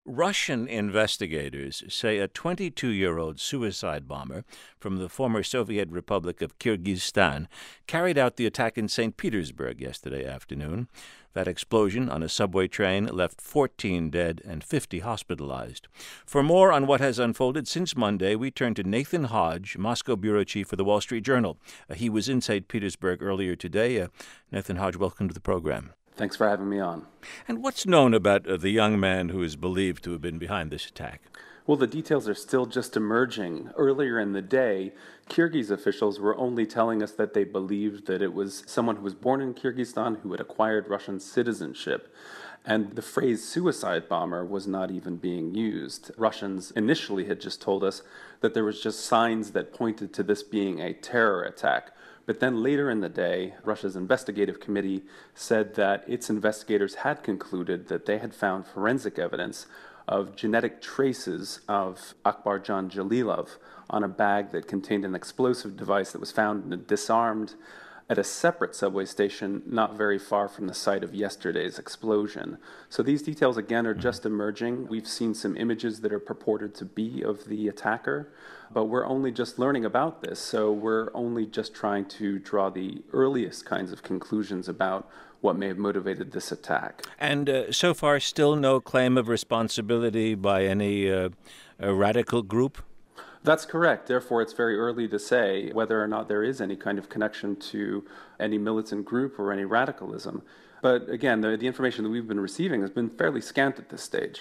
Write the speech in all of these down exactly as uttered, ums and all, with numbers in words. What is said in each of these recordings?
Russian investigators say a twenty-two-year-old suicide bomber from the former Soviet Republic of Kyrgyzstan carried out the attack in Saint Petersburg yesterday afternoon. That explosion on a subway train left fourteen dead and fifty hospitalized. For more on what has unfolded since Monday, we turn to Nathan Hodge, Moscow bureau chief for The Wall Street Journal. Uh, he was in Saint Petersburg earlier today. Uh, Nathan Hodge, welcome to the program. Thanks for having me on. And what's known about uh, the young man who is believed to have been behind this attack? Well, the details are still just emerging. Earlier in the day, Kyrgyz officials were only telling us that they believed that it was someone who was born in Kyrgyzstan who had acquired Russian citizenship. And the phrase suicide bomber was not even being used. Russians initially had just told us that there was just signs that pointed to this being a terror attack. But then later in the day, Russia's investigative committee said that its investigators had concluded that they had found forensic evidence of genetic traces of Akbarjan Jalilov on a bag that contained an explosive device that was found and disarmed at a separate subway station not very far from the site of yesterday's explosion. So these details, again, are just emerging. We've seen some images that are purported to be of the attacker, but we're only just learning about this, so we're only just trying to draw the earliest kinds of conclusions about what may have motivated this attack. And uh, so far, still no claim of responsibility by any uh, a radical group? That's correct. Therefore, it's very early to say whether or not there is any kind of connection to any militant group or any radicalism. But again, the, the information that we've been receiving has been fairly scant at this stage.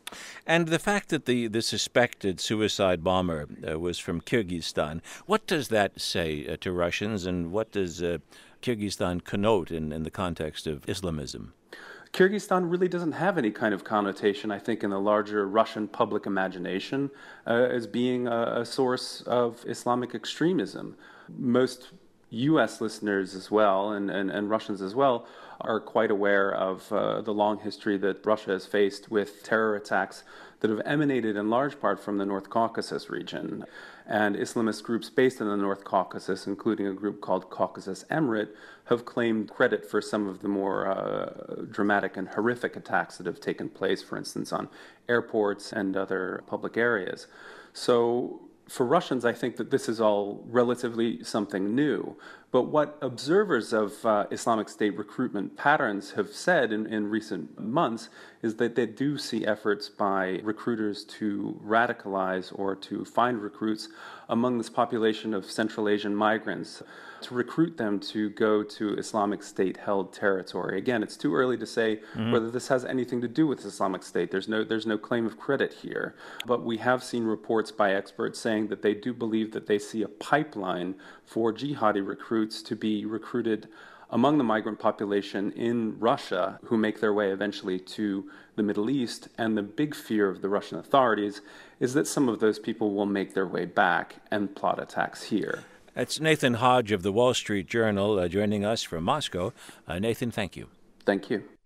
And the fact that the, the suspected suicide bomber uh, was from Kyrgyzstan, what does that say uh, to Russians, and what does uh, Kyrgyzstan connote in, in the context of Islamism? Kyrgyzstan really doesn't have any kind of connotation, I think, in the larger Russian public imagination uh, as being a, a source of Islamic extremism. Most U S listeners as well, and, and, and Russians as well, are quite aware of uh, the long history that Russia has faced with terror attacks that have emanated in large part from the North Caucasus region. And Islamist groups based in the North Caucasus, including a group called Caucasus Emirate, have claimed credit for some of the more uh, dramatic and horrific attacks that have taken place, for instance, on airports and other public areas. So for Russians, I think that this is all relatively something new. But what observers of uh, Islamic State recruitment patterns have said in, in recent months is that they do see efforts by recruiters to radicalize or to find recruits among this population of Central Asian migrants, to recruit them to go to Islamic State-held territory. Again, it's too early to say mm-hmm. whether this has anything to do with Islamic State. There's no, there's no claim of credit here. But we have seen reports by experts saying that they do believe that they see a pipeline for jihadi recruits to be recruited among the migrant population in Russia who make their way eventually to the Middle East. And the big fear of the Russian authorities is that some of those people will make their way back and plot attacks here. That's Nathan Hodge of The Wall Street Journal uh, joining us from Moscow. Uh, Nathan, thank you. Thank you.